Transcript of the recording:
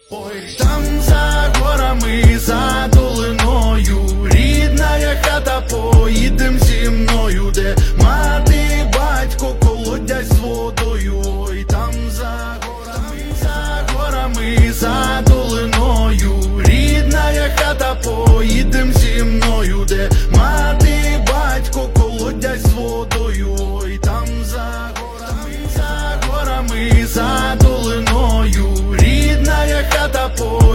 Ой, там за горами, за долиною, рідна я хата, поїдем зі мною, де мати, батько колодязь з водою. Ой, там за горами, за долиною, рідна я хата, поїдем зі мною, де мати, батько колодязь з водою. Ой, там за горами, за долиною, рідна я хата,